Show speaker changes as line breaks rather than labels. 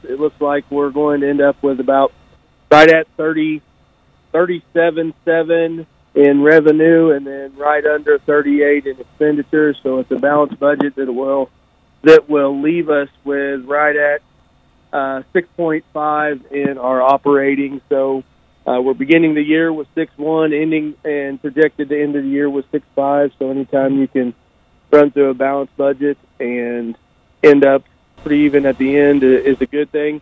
it looks like we're going to end up with about right at 37.7 in revenue, and then right under 38 in expenditures. So it's a balanced budget that will leave us with right at 6.5 in our operating. So we're beginning the year with 6.1, ending and projected to end of the year with 6.5. So anytime you can run through a balanced budget and end up pretty even at the end is a good thing.